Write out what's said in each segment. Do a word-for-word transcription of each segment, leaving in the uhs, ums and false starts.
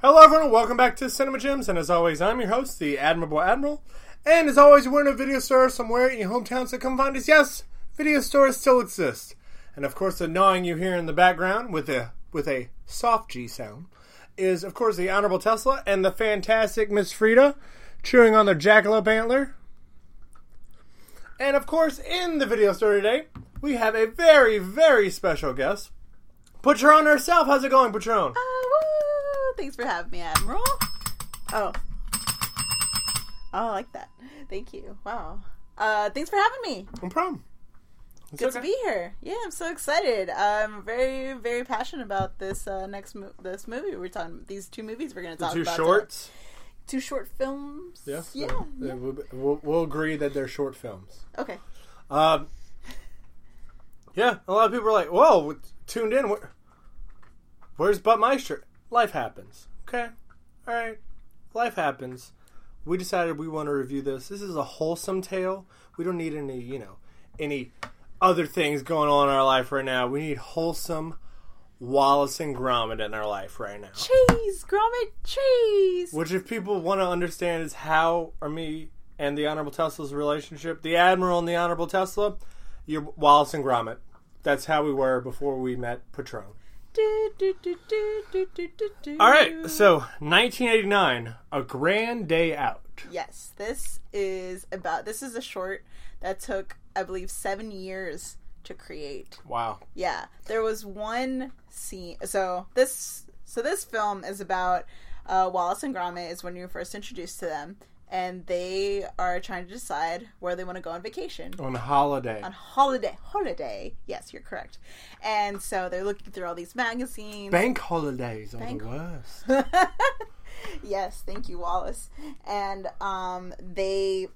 Hello everyone, welcome back to Cinema Gems, and as always, I'm your host, the Admirable Admiral, and as always, we're in a video store somewhere in your hometown, so come find us. Yes, video stores still exist. And of course, the gnawing you hear in the background with a, with a soft G sound is, of course, the Honorable Tesla and the fantastic Miss Frida chewing on their jackalope antler. And of course, in the video store today, we have a very, very special guest, Patron herself. How's it going, Patron? Uh, woo! Thanks for having me, Admiral. Oh. Oh, I like that. Thank you. Wow. Uh, thanks for having me. No problem. It's Good okay. to be here. Yeah, I'm so excited. I'm very, very passionate about this uh, next mo- this movie we're talking. These two movies we're going to The talk two about. shorts. Today. Two short films. Yes. Yeah. Uh, yeah. We'll, we'll, we'll agree that they're short films. Okay. Um. Yeah, a lot of people are like, "Whoa, tuned in. Where, where's Buttmeister?" Life happens. Okay. All right. Life happens. We decided we want to review this. This is a wholesome tale. We don't need any, you know, any other things going on in our life right now. We need wholesome Wallace and Gromit in our life right now. Cheese, Gromit, cheese. Which, if people want to understand, is how, or me and the Honorable Tesla's relationship, the Admiral and the Honorable Tesla, you're Wallace and Gromit. That's how we were before we met Patron. Do, do, do, do, do, do, do, do. All right, so nineteen eighty-nine, A Grand Day Out. Yes, this is about. This is a short that took, I believe, seven years to create. Wow. Yeah, there was one scene. So this, so this film is about uh, Wallace and Gromit. Is when you're first introduced to them, and they are trying to decide where they want to go on vacation. On holiday. On holiday, holiday. Yes, you're correct. And so they're looking through all these magazines. Bank holidays are Bank- the worst. Yes, thank you, Wallace. And um, they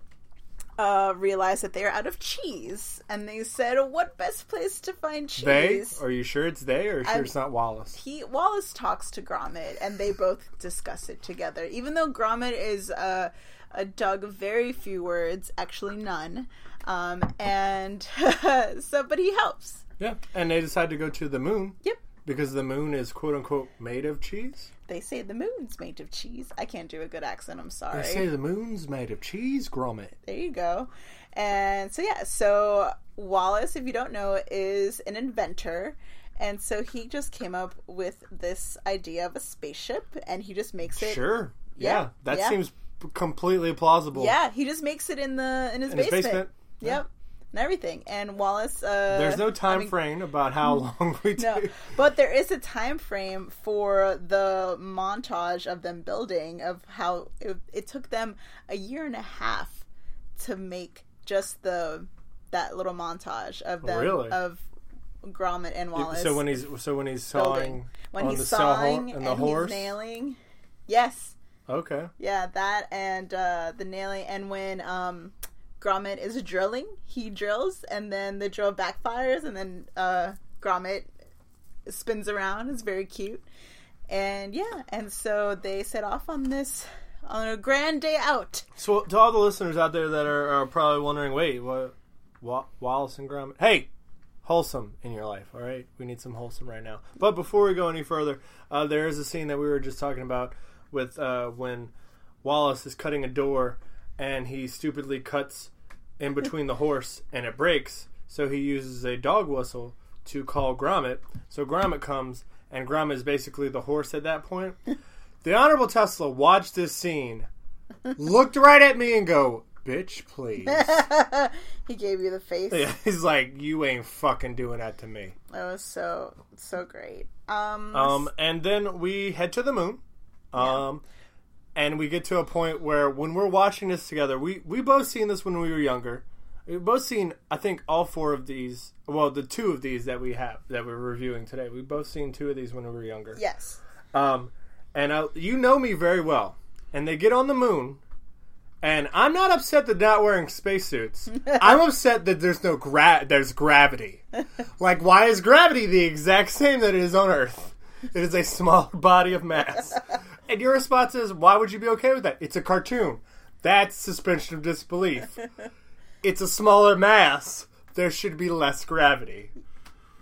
uh, realized that they're out of cheese, and they said, "What best place to find cheese?" They? Are you sure it's they, or sure I'm- it's not Wallace? He Wallace talks to Gromit, and they both discuss it together. Even though Gromit is uh, a dog of very few words, actually none, um, and so, but he helps. Yeah, and they decide to go to the moon. Yep. Because the moon is quote unquote made of cheese. They say the moon's made of cheese. I can't do a good accent. I'm sorry. They say the moon's made of cheese, Gromit. There you go. And so, yeah, so Wallace, if you don't know, is an inventor. And so he just came up with this idea of a spaceship, and he just makes it. Sure. Yeah. Yeah, that yeah. seems completely plausible. Yeah, he just makes it in the in his In his basement. basement. Yeah. Yep. And everything. And Wallace. Uh, There's no time I mean, frame about how long we No, take. but there is a time frame for the montage of them building, of how it, it took them a year and a half to make just the that little montage of them Really? of Gromit and Wallace. So when he's so when he's building. sawing when on he's the saw sawing hor- and, the horse. he's nailing, yes, Okay. yeah, that and uh, the nailing, and when um, Gromit is drilling, he drills, and then the drill backfires, and then uh, Gromit spins around. It's very cute, and yeah, and so they set off on this on a grand day out. So to all the listeners out there that are, are probably wondering, wait, what? Wa- Wallace and Gromit? Hey, wholesome in your life, all right? We need some wholesome right now. But before we go any further, uh, there is a scene that we were just talking about with uh, when Wallace is cutting a door and he stupidly cuts in between the horse and it breaks. So he uses a dog whistle to call Gromit. So Gromit comes, and Gromit is basically the horse at that point. The Honorable Tesla watched this scene, looked right at me and go, "Bitch, please." He gave you the face. Yeah, he's like, "You ain't fucking doing that to me." That was so so great. Um, Um, and then we head to the moon. Um, and we get to a point where when we're watching this together, we, we both seen this when we were younger. We've both seen, I think, all four of these. Well, the two of these that we have, that we're reviewing today. We've both seen two of these when we were younger. yes. Um, and I, you know me very well. And they get on the moon, and I'm not upset that they're not wearing spacesuits. I'm upset that there's no gra- there's gravity. Like, why is gravity the exact same that it is on Earth? It is a smaller body of mass. And your response is, why would you be okay with that? It's a cartoon. That's suspension of disbelief. It's a smaller mass. There should be less gravity.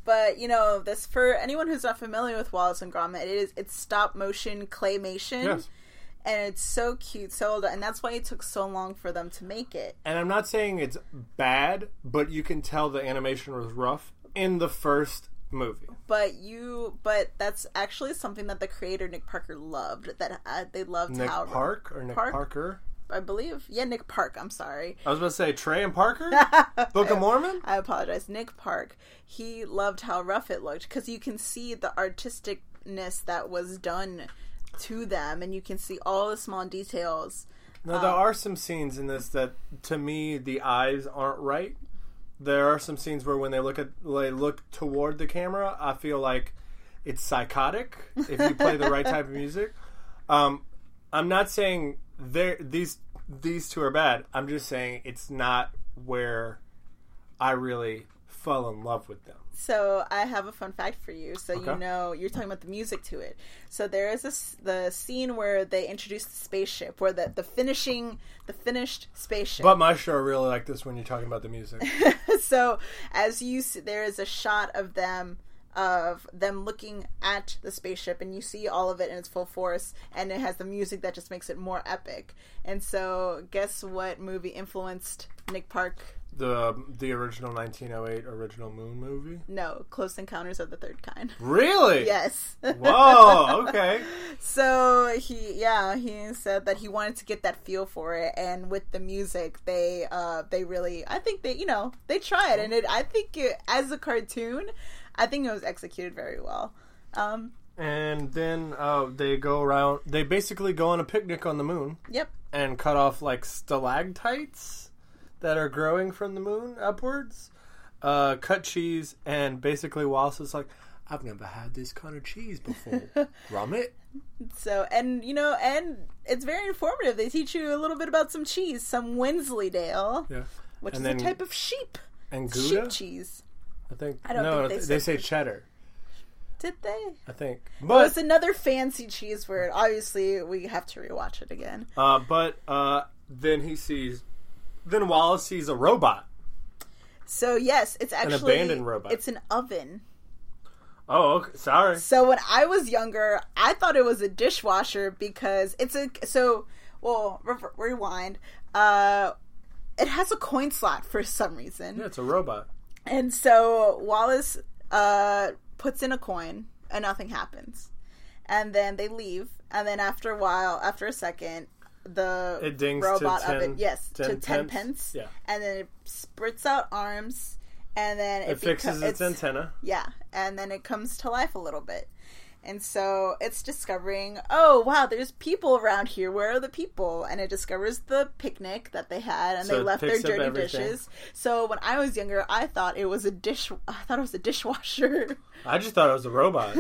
But, you know, this for anyone who's not familiar with Wallace and Gromit, it is it's stop motion claymation. Yes. And it's so cute, so old, and that's why it took so long for them to make it. And I'm not saying it's bad, but you can tell the animation was rough in the first movie. But you, but that's actually something that the creator Nick Parker loved. That uh, they loved Nick how Park or Nick Park? Parker? I believe, yeah, Nick Park. I'm sorry. I was about to say Trey and Parker, Book of Mormon. I apologize, Nick Park. He loved how rough it looked because you can see the artisticness that was done to them, and you can see all the small details. Now there um, are some scenes in this that, to me, the eyes aren't right. There are some scenes where when they look at they look toward the camera, I feel like it's psychotic if you play the right type of music. Um, I'm not saying these these two are bad. I'm just saying it's not where I really fell in love with them. So I have a fun fact for you. So Okay. you know, you're talking about the music to it. So there is this the scene where they introduce the spaceship, where the the finishing the finished spaceship. But Maestro really like this when you're talking about the music. So as you see, there is a shot of them of them looking at the spaceship, and you see all of it in its full force, and it has the music that just makes it more epic. And so guess what movie influenced Nick Park? The the original nineteen oh eight original Moon movie? No, Close Encounters of the Third Kind. Really? Yes. Whoa, okay. So he, yeah, he said that he wanted to get that feel for it, and with the music, they, uh, they really, I think they, you know, they tried, and it, I think it, as a cartoon, I think it was executed very well. Um, and then uh, they go around, they basically go on a picnic on the moon. Yep. And cut off like stalactites that are growing from the moon upwards, uh, cut cheese, and basically Wallace is like, I've never had this kind of cheese before. Gromit. So, and, you know, and it's very informative. They teach you a little bit about some cheese, some Wensleydale, Yeah. which And is then- a type of sheep. And Sheep Gouda? cheese. I think. I don't no, think they they, said- say cheddar. Did they? I think. Well, it's But, another fancy cheese word. Obviously, we have to rewatch it again. uh, but uh, then he sees, then Wallace sees a robot. So, yes, it's actually... abandoned robot. It's an oven. Oh, okay. Sorry. So when I was younger, I thought it was a dishwasher because it's a so well re- rewind. Uh, it has a coin slot for some reason, Yeah, it's a robot. and so Wallace uh, puts in a coin and nothing happens, and then they leave, and then after a while, after a second, the It dings to robot ten- oven yes to ten ten pence. pence, Yeah. and then it spurts out arms. And then it, It fixes beco- its antenna. Yeah, and then it comes to life a little bit. And so it's discovering, oh, wow, there's people around here. Where are the people? And it discovers the picnic that they had, and So they it left their picks up dirty everything. dishes. So when I was younger, I thought it was a dish. I thought it was a dishwasher. I just thought it was a robot.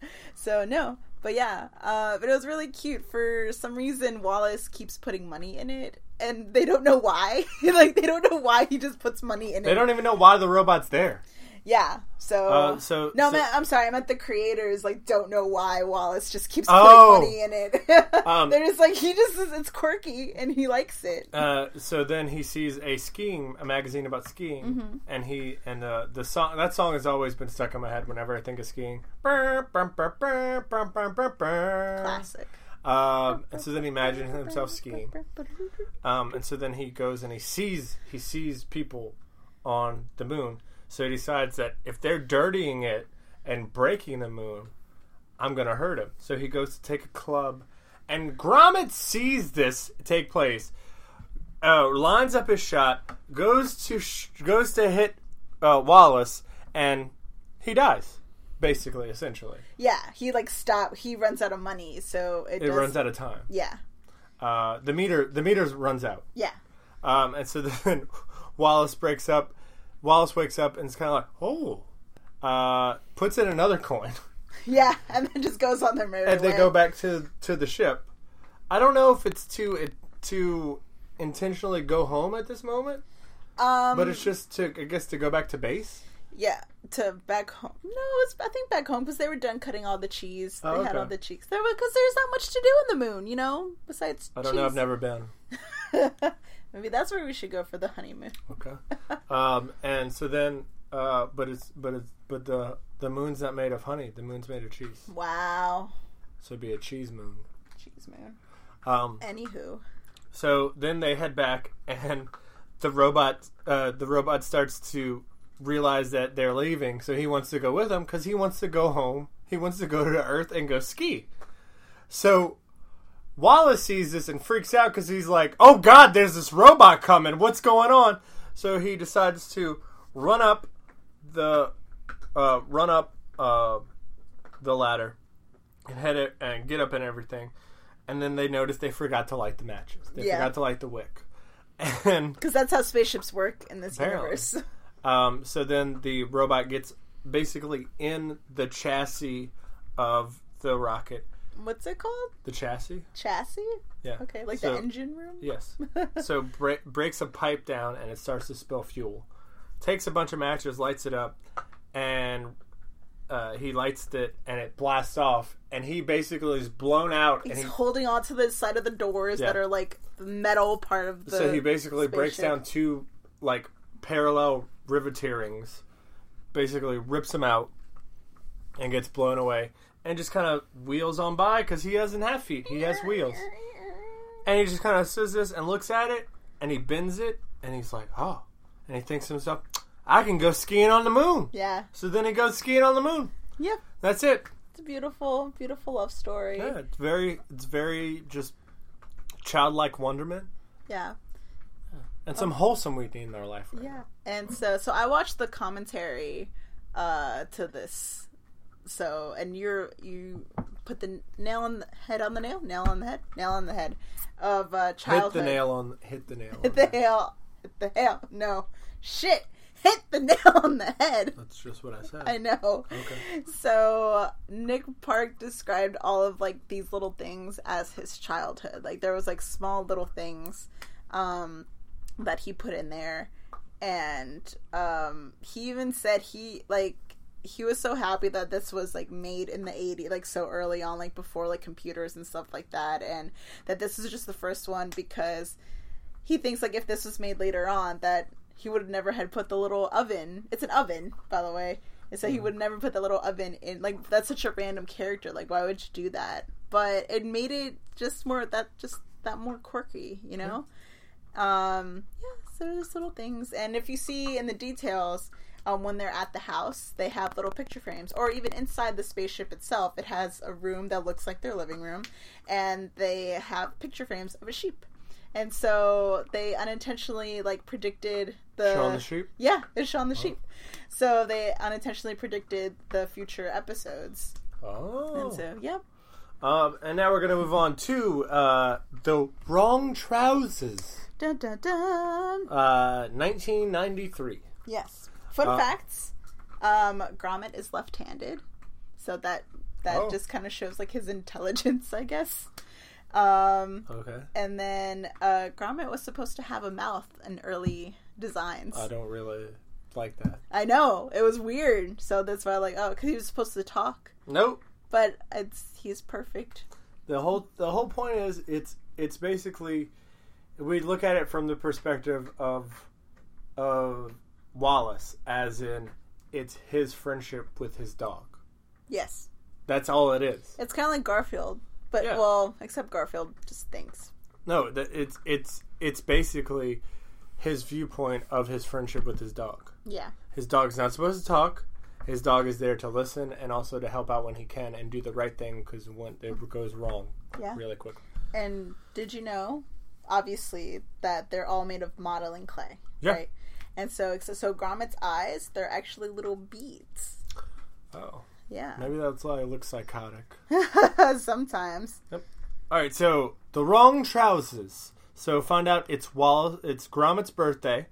So no, but yeah, uh, but it was really cute. For some reason, Wallace keeps putting money in it, and they don't know why. Like they don't know why he just puts money in it. They don't even know why the robot's there. Yeah, so... Uh, so no, so, man, I'm sorry, I meant the creators, like, don't know why Wallace just keeps putting Oh. money in it. Um, They're just like, he just, is, it's quirky, and he likes it. Uh, so then he sees a skiing, a magazine about skiing, Mm-hmm. and he and uh, the song that song has always been stuck in my head whenever I think of skiing. Brr, brr, brr, brr, brr, brr, brr, brr. Classic. Um, and so then he imagines himself skiing. Um, and so then he goes and he sees he sees people on the moon. So he decides that if they're dirtying it and breaking the moon, I'm gonna hurt him. So he goes to take a club, and Gromit sees this take place, uh, lines up his shot, goes to sh- goes to hit uh, Wallace, and he dies. Basically, essentially, Yeah, he, like, stop, he runs out of money, so it, it does, runs out of time. Yeah, Uh, the meter the meter runs out. yeah. Um, and so then Wallace breaks up. Wallace wakes up and it's kind of like, oh, uh, puts in another coin, Yeah, and then just goes on their merry and they way. go back to to the ship. I don't know if it's to it, to intentionally go home at this moment, Um, but it's just to I guess to go back to base. yeah, to back home. No, it's, I think back home, because they were done cutting all the cheese. They Oh, had okay. all the cheeks. There because there's not much to do on the moon, you know, besides I don't cheese. know. I've never been. Maybe that's where we should go for the honeymoon. Okay. um, and so then Uh, but it's but it's but the the moon's not made of honey. The moon's made of cheese. Wow. So it'd be a cheese moon. Cheese moon. Um. Anywho. So then they head back, and the robot uh, the robot starts to realize that they're leaving. So he wants to go with them because he wants to go home. He wants to go to Earth and go ski. So Wallace sees this and freaks out because he's like, "Oh God, there's this robot coming. What's going on?" So he decides to run up the uh, run up uh, the ladder and head it and get up and everything. And then they notice they forgot to light the matches. They Yeah. forgot to light the wick. And Because that's how spaceships work in this Apparently. universe. um, so then the robot gets basically in the chassis of the rocket. What's it called? The chassis? Chassis? Yeah. Okay, like So- the engine room? Yes. So bre- breaks a pipe down and it starts to spill fuel. Takes a bunch of matches, lights it up, and uh, he lights it and it blasts off. And he basically is blown out. He's and he, holding on to the side of the doors Yeah. that are like the metal part of the so he basically breaks spaceship. down two like parallel riveterings, basically rips them out, and gets blown away. And just kind of wheels on by because he doesn't have feet. He has wheels. And he just kind of says this and looks at it, and he bends it, and he's like, oh. And he thinks to himself, I can go skiing on the moon. Yeah. So then he goes skiing on the moon. Yep. That's it. It's a beautiful, beautiful love story. Yeah, it's very, it's very just childlike wonderment. Yeah. And some wholesome we need in our life right Yeah. now. And so so I watched the commentary uh to this. So and you're you put the nail on the head on the nail, nail on the head, nail on the head of uh childhood. Hit the nail on, hit the nail. Hit on the nail. Hit the nail. No. Shit. Hit the nail on the head. That's just what I said. I know. Okay. So Nick Park described all of like these little things as his childhood. Like there was like small little things um that he put in there, and um he even said he like he was so happy that this was like made in the eighties, like so early on, like before like computers and stuff like that, and that this is just the first one because he thinks like if this was made later on that he would have never had put the little oven. It's an oven, by the way. And so he would never put the little oven in. Like, that's such a random character. Like, why would you do that? But it made it just more, that, just that more quirky, you know? Yeah. Um, yeah, so there's little things. And if you see in the details, um, when they're at the house, they have little picture frames. Or even inside the spaceship itself, it has a room that looks like their living room. And they have picture frames of a sheep. And so they unintentionally like predicted the Shaun the Sheep? Yeah, it's Shaun the Sheep. So they unintentionally predicted the future episodes. Oh. And so, yep. Um, and now we're going to move on to uh, The Wrong Trousers. Dun dun dun. Uh, nineteen ninety-three. Yes. Fun Uh, facts. Um, Gromit is left-handed. So that that Oh. just kind of shows like his intelligence, I guess. Um, Okay. and then uh, Gromit was supposed to have a mouth in early designs. I don't really like that. I know, it was weird. So that's why, like, oh, because he was supposed to talk, Nope. but it's he's perfect. The whole the whole point is it's it's basically we look at it from the perspective of of Wallace, as in it's his friendship with his dog. Yes, That's all it is. it's kind of like Garfield, but Yeah. well, except Garfield just thinks. No, that it's it's it's basically his viewpoint of his friendship with his dog. Yeah, His dog's not supposed to talk. His dog is there to listen and also to help out when he can and do the right thing because when it goes wrong yeah. really quickly. And did you know, obviously, that they're all made of modeling clay, Yeah. right? And so, so, so Gromit's eyes, they're actually little beads. Oh. Yeah. Maybe that's why it looks psychotic. Sometimes. All right, so The Wrong Trousers. So find out it's Wall. It's Gromit's birthday.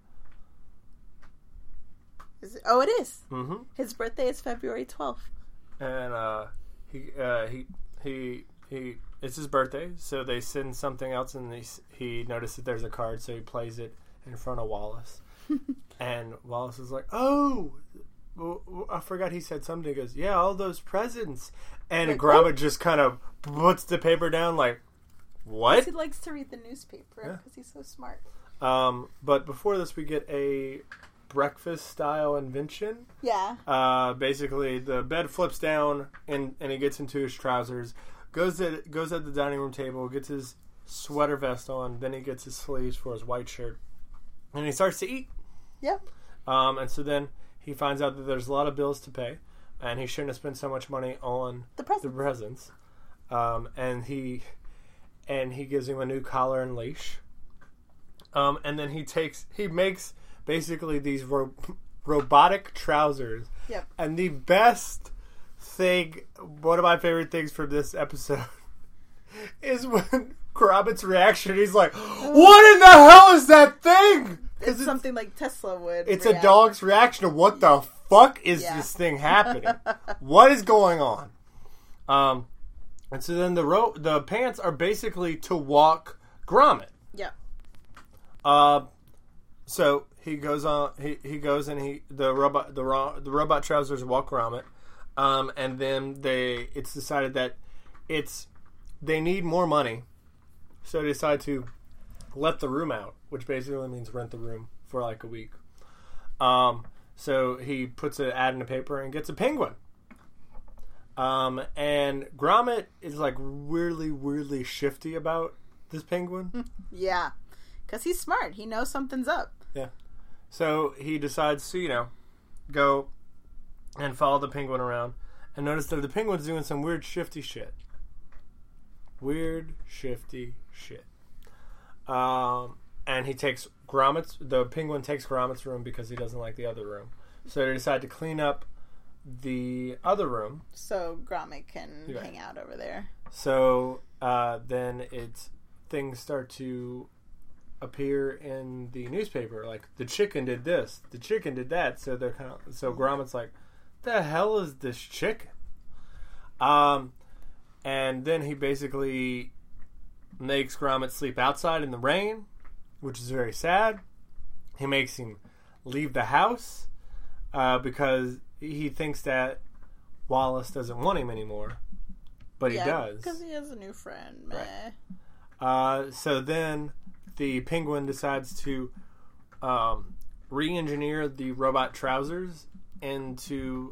Is it, oh, it is. Mm-hmm. His birthday is February twelfth. And uh, he uh, he he he. It's his birthday, so they send something else, and he he notices that there's a card, so he plays it in front of Wallace. And Wallace is like, "Oh, well, I forgot." He said something. He goes, "Yeah, all those presents." And Like, Gromit oh. just kind of puts the paper down, like, "What?" He likes to read the newspaper Yeah. because he's so smart. Um, but before this, we get a breakfast style invention. Yeah. Uh, basically, the bed flips down and, and he gets into his trousers. Goes at goes at the dining room table. Gets his sweater vest on. Then he gets his sleeves for his white shirt, and he starts to eat. Yep. Um, and so then he finds out that there's a lot of bills to pay, and he shouldn't have spent so much money on The presents. the presents. Um, and he and he gives him a new collar and leash. Um, and then he takes he makes basically these ro- robotic trousers. Yep. And the best thing, one of my favorite things from this episode, is when Gromit's reaction. He's like, "What in the hell is that thing?" It's, it's something like Tesla would. It's react. a dog's reaction to what the fuck is Yeah. this thing happening? What is going on? Um, and so then the ro- the pants are basically to walk Gromit. Yep. Uh, so he goes on. He, he goes and he the robot the ro- the robot trousers walk Gromit. Um, and then they it's decided that it's they need more money, so they decide to let the room out, which basically means rent the room for like a week. Um, so he puts an ad in the paper and gets a penguin. Um, and Gromit is like weirdly, weirdly shifty about this penguin. Yeah. Because he's smart. He knows something's up. Yeah. So he decides to, you know, go and follow the penguin around and notice that the penguin's doing some weird, shifty shit. Weird, shifty shit. Um, and he takes Gromit's, the penguin takes Gromit's room because he doesn't like the other room. So they decide to clean up the other room. So Gromit can Right. hang out over there. So uh, then it's things start to appear in the newspaper, like the chicken did this, the chicken did that. So they're kind of so Gromit's like, the hell is this chicken? Um, and then he basically makes Gromit sleep outside in the rain, which is very sad. He makes him leave the house uh, because he thinks that Wallace doesn't want him anymore, but yeah, he does. Because he has a new friend. Meh. Right. Uh, so then the penguin decides to um, re-engineer the robot trousers into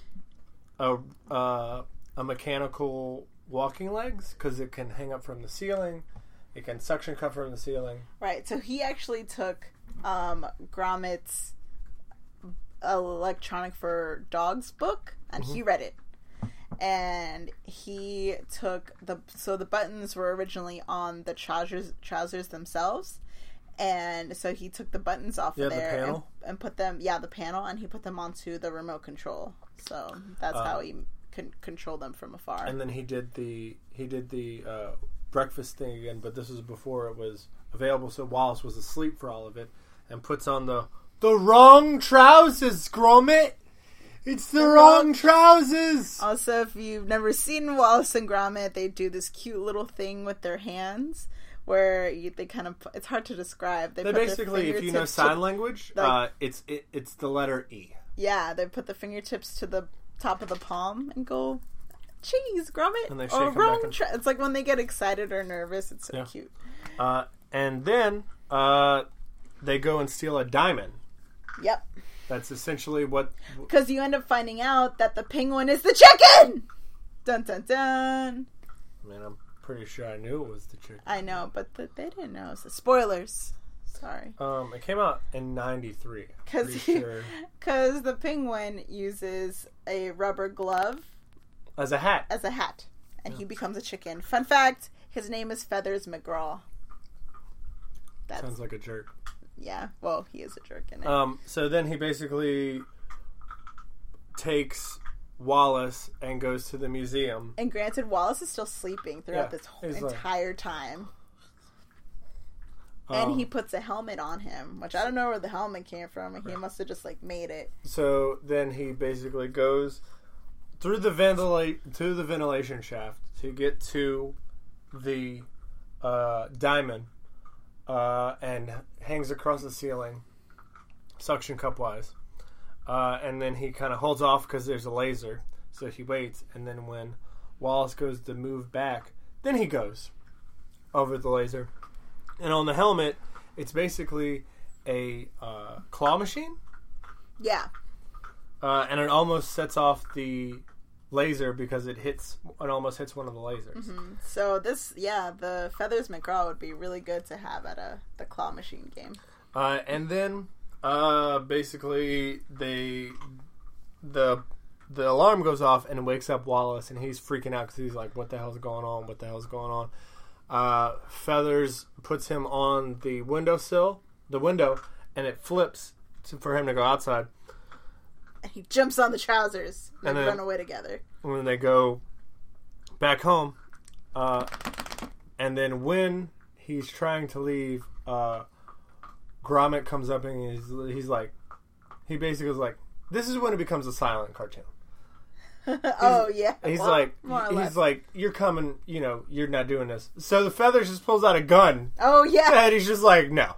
a uh, a mechanical walking legs because it can hang up from the ceiling, it can suction cup from the ceiling. Right. So he actually took um, Gromit's Electronic for Dogs book and Mm-hmm. he read it. And he took the so the buttons were originally on the trousers trousers themselves, and so he took the buttons off Yeah, of the there and, panel? and put them yeah the panel and he put them onto the remote control. So that's Uh, how he can control them from afar. And then he did the he did the uh, breakfast thing again, but this was before it was available. So Wallace was asleep for all of it, and puts on the the wrong trousers, Gromit. It's the, The wrong wrong- trousers. Also, if you've never seen Wallace and Gromit, they do this cute little thing with their hands where you, they kind of it's hard to describe. They, They put their basically, if you know fingertips sign to- language, like- uh, it's it, it's the letter E. yeah, they put the fingertips to the top of the palm and go, "Cheese, Gromit," And they shake or them back wrong. and- Tra-. It's like when they get excited or nervous. It's so Yeah. cute. Uh, and then uh, they go and steal a diamond. Yep, That's essentially what. because you end up finding out that the penguin is the chicken. Dun dun dun. I mean, I'm pretty sure I knew it was the chicken. I know, but the, they didn't know. So spoilers. Sorry. Um, it came out in ninety-three. Because Pretty sure. Because the penguin uses a rubber glove As a hat. as a hat, and he becomes a chicken. Fun fact: his name is Feathers McGraw. That's Sounds like a jerk. yeah. Well, he is a jerk in it. Um, so then he basically takes Wallace and goes to the museum. and granted, Wallace is still sleeping throughout Yeah, this whole he's like- entire time. Um, And he puts a helmet on him, which I don't know where the helmet came from. And he must have just like made it. So then he basically goes through the ventilate to the ventilation shaft to get to the uh, diamond, uh, and hangs across the ceiling, suction cup wise. Uh, and then he kind of holds off because there's a laser, so he waits. And then when Wallace goes to move back, then he goes over the laser. And on the helmet, it's basically a uh, claw machine. Yeah. Uh, and it almost sets off the laser because it hits. It almost hits one of the lasers. Mm-hmm. So this, yeah, the Feathers McGraw would be really good to have at a the claw machine game. Uh, and then, uh, basically, they the the alarm goes off and it wakes up Wallace, and he's freaking out because he's like, "What the hell's going on? What the hell's going on?" Uh, Feathers puts him on the windowsill, the window, and it flips to, for him to go outside. And he jumps on the trousers and, and they then, run away together. When they go back home, uh, and then when he's trying to leave, uh, Gromit comes up and he's, he's like, he basically is like, this is when it becomes a silent cartoon. oh yeah, He's well, like, he's less. like, you're coming, you know, you're not doing this. So the Feathers just pulls out a gun. Oh yeah, and he's just like, no.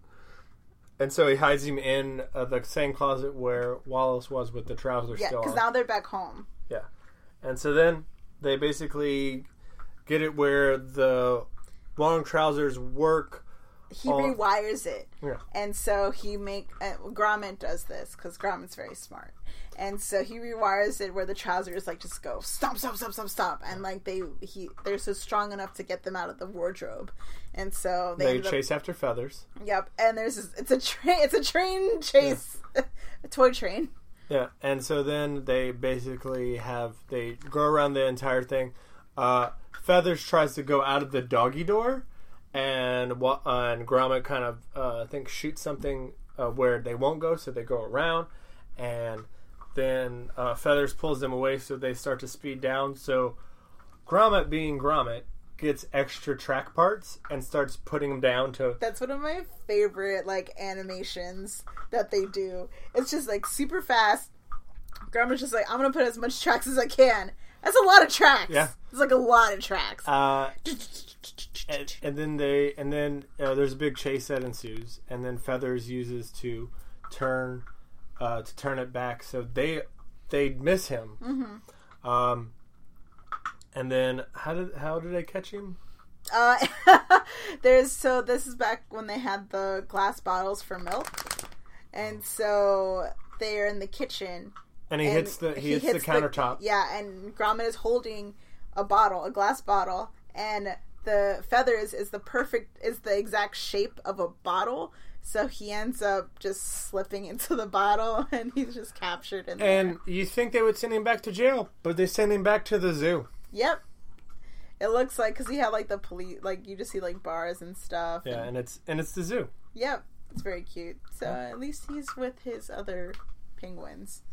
And so he hides him in uh, the same closet where Wallace was with the trousers yeah, still on. because now they're back home. Yeah. And so then they basically get it where the long trousers work. He on... rewires it. Yeah. And so he make... Uh, Gromit does this because Gromit's very smart. And so he rewires it where the trousers like just go stomp, stomp, stomp, stomp, stomp. And like they... he they're so strong enough to get them out of the wardrobe. And so they... They chase up... after Feathers. Yep. And there's this, it's a train... It's a train chase. Yeah. A toy train. Yeah, and so then they basically have, they go around the entire thing. Uh, Feathers tries to go out of the doggy door, and uh, and Gromit kind of, uh, I think, shoots something uh, where they won't go, so they go around, and then uh, Feathers pulls them away, so they start to speed down. So Gromit, being Gromit, gets extra track parts and starts putting them down to... That's one of my favorite, like, animations that they do. It's just, like, super fast. Gromit's just like, I'm gonna put as much tracks as I can. That's a lot of tracks. Yeah. It's like a lot of tracks. Uh, and, and then they... And then uh, there's a big chase that ensues. And then Feathers uses to turn... Uh, to turn it back. So they... They miss him. Mm-hmm. Um... And then, how did how did they catch him? Uh, there's so this is back when they had the glass bottles for milk, and so they're in the kitchen. And he and hits the he, he hits, hits the countertop. The, yeah, and Gromit is holding a bottle, a glass bottle, and the Feathers is the perfect is the exact shape of a bottle. So he ends up just slipping into the bottle, and he's just captured in there. And you think they would send him back to jail, but they send him back to the zoo. Yep. It looks like, because he had like the police, like you just see like bars and stuff. Yeah, and, and it's and it's the zoo. Yep, it's very cute. So at least he's with his other penguins.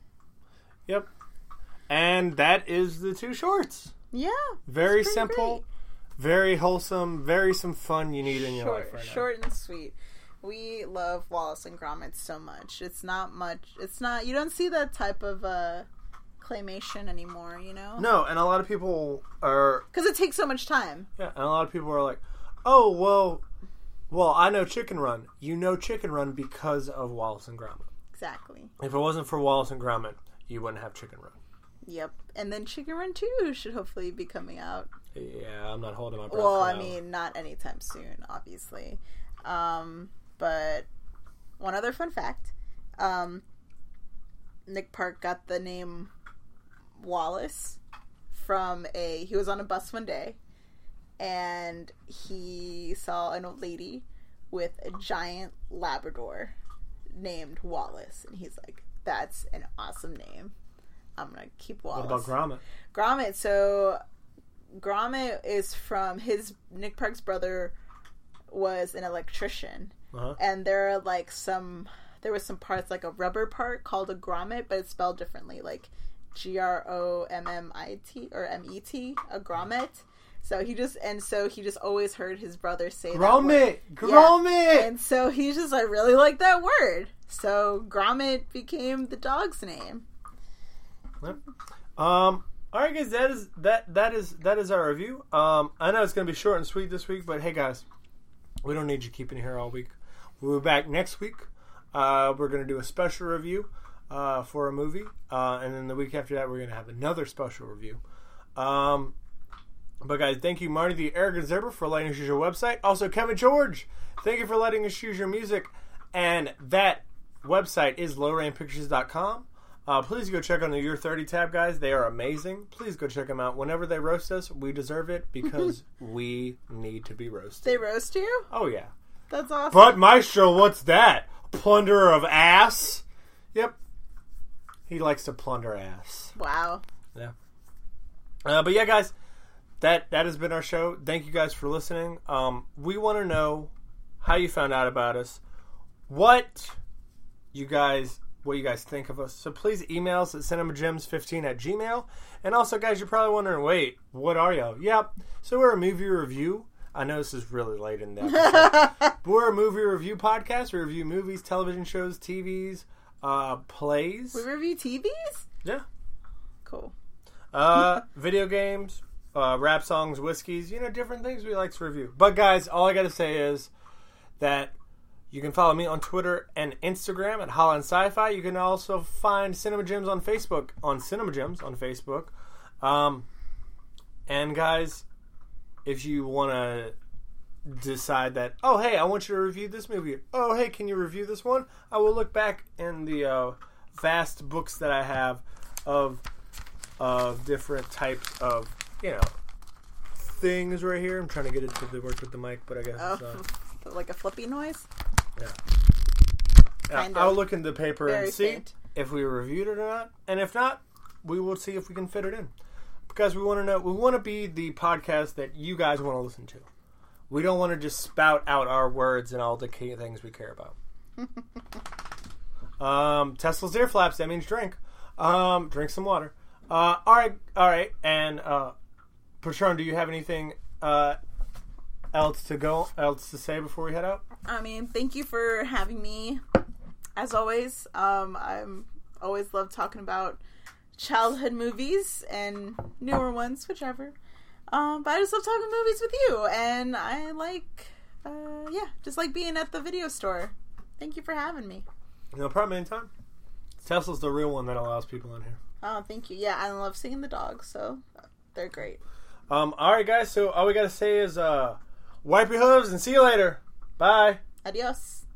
Yep. And that is the two shorts. Yeah. Very simple, great. Very wholesome, very some fun you need in your short, life right now. Short and sweet. We love Wallace and Gromit so much. It's not much. It's not. You don't see that type of uh, claymation anymore. You know. No, and a lot of people are because it takes so much time. Yeah, and a lot of people are like, "Oh, well, well, I know Chicken Run. You know Chicken Run because of Wallace and Gromit." Exactly. If it wasn't for Wallace and Gromit, you wouldn't have Chicken Run. Yep, and then Chicken Run two should hopefully be coming out. Yeah, I'm not holding my breath. Well, I now. mean, not anytime soon, obviously. Um, but one other fun fact: um, Nick Park got the name Wallace from a. He was on a bus one day, and he saw an old lady with a giant Labrador named Wallace, and he's like, "That's an awesome name. I'm gonna keep Wallace." What about Gromit? Gromit. So Gromit is from his Nick Park's brother was an electrician, uh-huh. and there are like some there was some parts like a rubber part called a grommet, but it's spelled differently, like G R O M M I T or M E T, a grommet. So he just and so he just always heard his brother say grommet, that word. Grommet, yeah. And so he's just I really like that word. So Gromit became the dog's name. Yep. Um. All right, guys. That is that. That is that is our review. Um. I know it's going to be short and sweet this week, but hey, guys, we don't need you keeping here all week. We'll be back next week. Uh, we're going to do a special review uh, for a movie, uh, and then the week after that, we're going to have another special review. Um. But guys, thank you, Marty the Arrogant Zebra, for letting us use your website. Also, Kevin George, thank you for letting us use your music. And that website is low rain pictures dot com. Uh, please go check on the Year thirty tab, guys. They are amazing. Please go check them out. Whenever they roast us, we deserve it because we need to be roasted. They roast you? Oh, yeah. That's awesome. But Maestro, what's that? Plunderer of ass? Yep. He likes to plunder ass. Wow. Yeah. Uh, but yeah, guys, that that has been our show. Thank you guys for listening. Um, we want to know how you found out about us, what you guys what you guys think of us. So please email us at cinemagems fifteen at gmail. And also, guys, you're probably wondering, wait, what are y'all? Yep. So we're a movie review. I know this is really late in the episode. But we're a movie review podcast. We review movies, television shows, T Vs, uh, plays. We review T Vs? Yeah. Cool. Uh, video games, uh, rap songs, whiskeys, you know, different things we like to review. But guys, all I gotta say is that you can follow me on Twitter and Instagram at Holland Sci-Fi. You can also find Cinema Gems on Facebook, on Cinema Gems on Facebook. Um, and guys, if you want to decide that, oh, hey, I want you to review this movie. Oh, hey, can you review this one? I will look back in the uh, vast books that I have of of different types of, you know, things right here. I'm trying to get it to work with the mic, but I guess oh, it's not. Like a flippy noise? Yeah. yeah Kind I'll of. look in the paper Very and see faint. if we reviewed it or not. And if not, we will see if we can fit it in. Because we want to know, we want to be the podcast that you guys want to listen to. We don't want to just spout out our words and all the key things we care about. um, Tesla's ear flaps, that means drink. Um, drink some water. Uh, all right, all right, and uh, Patron, do you have anything uh, else to go, else to say before we head out? I mean, thank you for having me. As always, um, I'm always love talking about childhood movies and newer ones, whichever. Um, but I just love talking movies with you, and I like, uh, yeah, just like being at the video store. Thank you for having me. No problem, anytime. Tesla's the real one that allows people in here. Oh, thank you. Yeah, I love seeing the dogs, so they're great. Um, all right, guys. So all we gotta say is, uh, wipe your hooves and see you later. Bye. Adios.